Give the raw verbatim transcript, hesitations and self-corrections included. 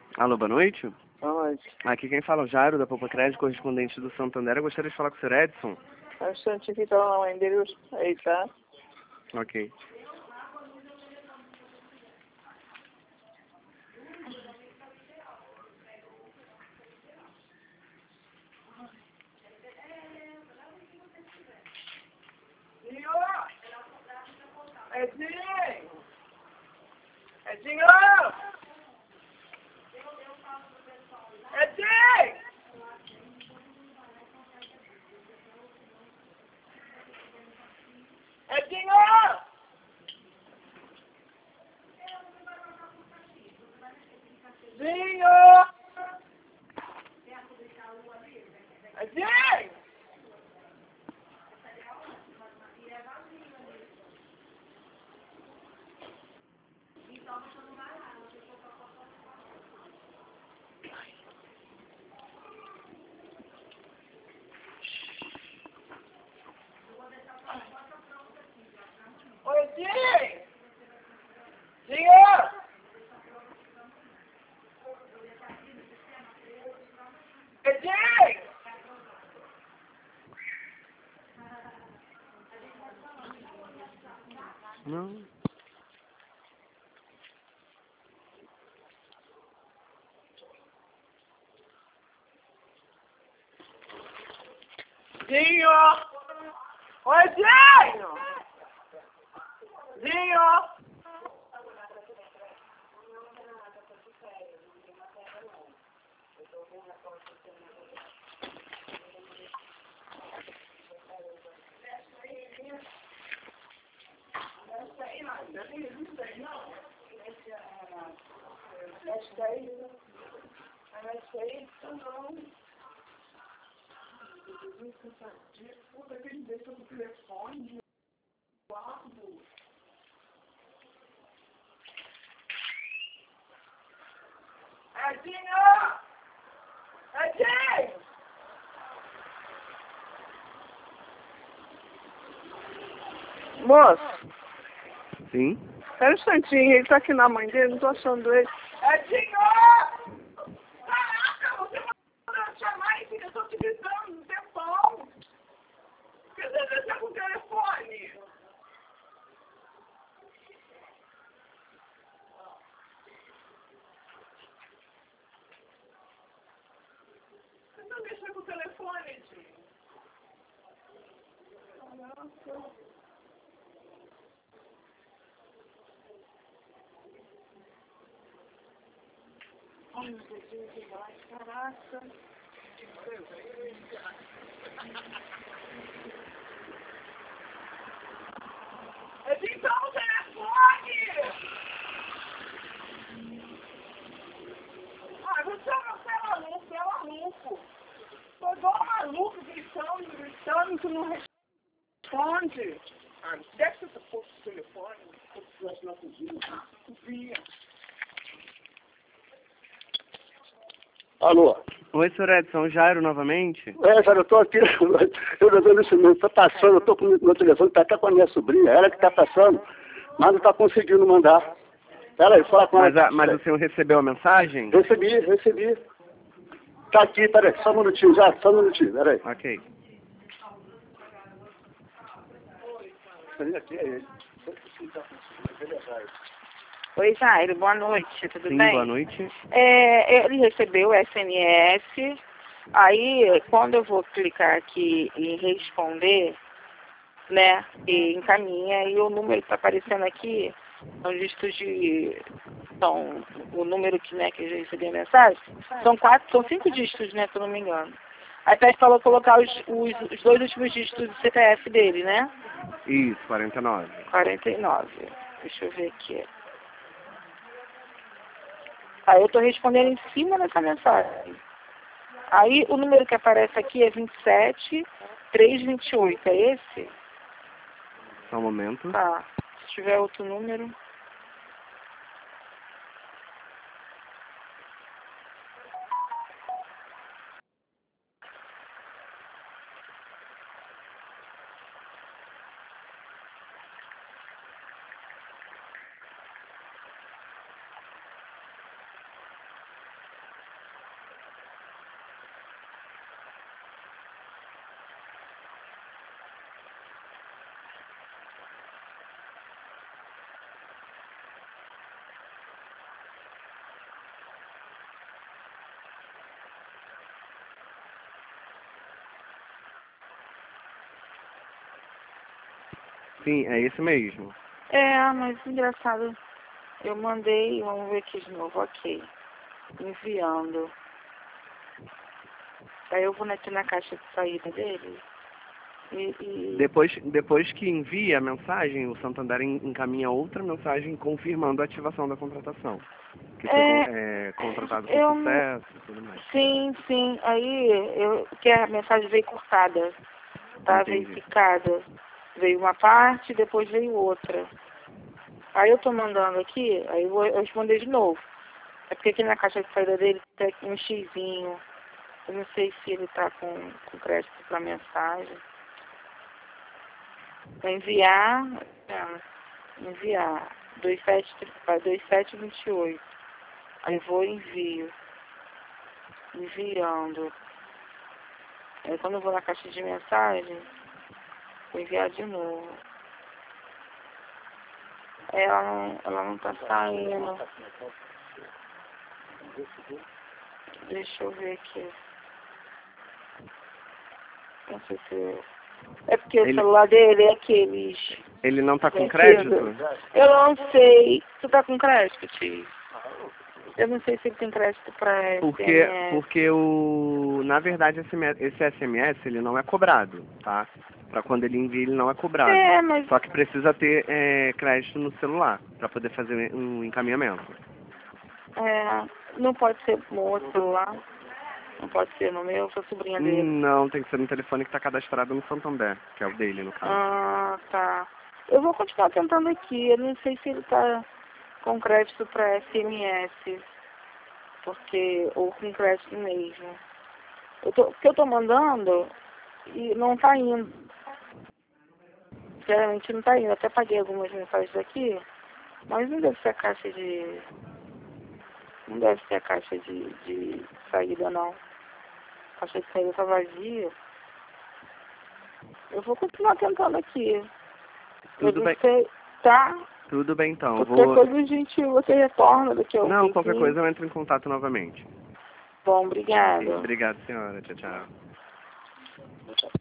Alô, boa noite. Boa noite. Aqui quem fala é o Jairo, da Poupa Crédito, correspondente do Santander. Eu gostaria de falar com o senhor Edson. É um instante aqui, tá na mãe dele aí, tá? Ok. Edinho! Edinho! Edinho! Edinho! Edinho! Edinho! Oi, Edinho! Edinho! Edinho! Não. Dinho! Oi, Dinho! Dinho! Essa aí, essa aí, não. Puta, aquele deixa do telefone, guardo. Edinho! Edinho! Moço, Sim? espera um instantinho, ele tá aqui na mãe dele, não tô achando ele. Edinho! Caraca, você mandou chamar, filha, eu tô te gritando no tempão. Você deve deixar com o telefone. Você não deixa com o telefone, Edinho. Caraca. Ai, meu Deus, demais, caraca. Edinho, tá no telefone! Ah, você é maluco, você é maluco. Tô igual um maluco gritando, gritando, tu não responde. Ah, deve ter essa porra do telefone. Se eu tivesse na cozinha, cozinha. Alô? Oi, senhor Edson, o Jairo novamente? É, cara, eu tô aqui, eu não tô nesse momento, tá passando, eu tô com o meu telefone, tá até com a minha sobrinha, ela que tá passando, mas não tá conseguindo mandar. Pera aí, fala com ela. Mas, a, mas o senhor recebeu a mensagem? Recebi, recebi. Tá aqui, pera aí, só um minutinho já, só um minutinho, pera aí. Ok. Esse aqui é ele. Oi, Jairo, boa noite, tudo Sim, bem? boa noite. É, ele recebeu o S M S, aí quando eu vou clicar aqui em responder, né, e encaminha, e o número que está aparecendo aqui, são dígitos de, são, o número que, né, que eu já recebi a mensagem, são quatro, são cinco dígitos, né, se eu não me engano. Aí pede para colocar os, os, os dois últimos dígitos do C P F dele, né? Isso, quarenta e nove. quarenta e nove. Deixa eu ver aqui. Aí eu estou respondendo em cima dessa mensagem. Aí o número que aparece aqui é vinte e sete, trezentos e vinte e oito. É esse? Só um momento. Tá. Se tiver outro número. Sim, é esse mesmo. É, mas engraçado. Eu mandei, vamos ver aqui de novo, ok. Enviando. Aí eu vou aqui na caixa de saída dele. E, e... Depois, depois que envia a mensagem, o Santander en- encaminha outra mensagem confirmando a ativação da contratação. Que foi É, con- é, contratado com eu sucesso e tudo mais. Sim, sim. Aí eu que a mensagem veio cortada. Tá Entendi. verificada. Veio uma parte, depois veio outra. Aí eu tô mandando aqui, aí eu vou eu responder de novo. É porque aqui na caixa de saída dele tem um xizinho. Eu não sei se ele tá com, com crédito pra mensagem. Pra enviar, é, enviar, dois sete, dois sete dois oito. Aí vou e envio. Enviando. Aí quando eu vou na caixa de mensagem, vou enviar de novo. Ela não, ela não tá saindo. Deixa eu ver aqui. Não sei se... É porque Ele- o celular dele é aqueles... Ele não tá com É, crédito? Eu não sei. Tu tá com crédito, tio? Eu não sei se ele tem crédito pra Porque, S M S. porque o, na verdade esse, me- esse S M S ele não é cobrado, tá? Pra quando ele envia ele não é cobrado. É, mas... Só que precisa ter é, crédito no celular pra poder fazer um encaminhamento. É, não pode ser no outro celular. Não pode ser no meu, eu sou sobrinha dele. Não, tem que ser no telefone que tá cadastrado no Santander, que é o dele no caso. Ah, tá. Eu vou continuar tentando aqui. Eu não sei se ele tá com crédito para S M S. Porque, ou com crédito mesmo. Eu tô, porque eu tô mandando e não tá indo. Sinceramente não tá indo. Eu até paguei algumas mensagens aqui, mas não deve ser a caixa de... Não deve ser a caixa de, de saída, não. A caixa de saída tá vazia. Eu vou continuar tentando aqui. Tudo eu bem. não sei, tá? Tudo bem então. Qualquer Vou... coisa, gente, você retorna daqui a um Não, qualquer tempinho. coisa eu entro em contato novamente. Bom, obrigada. Obrigado, senhora. Tchau, tchau.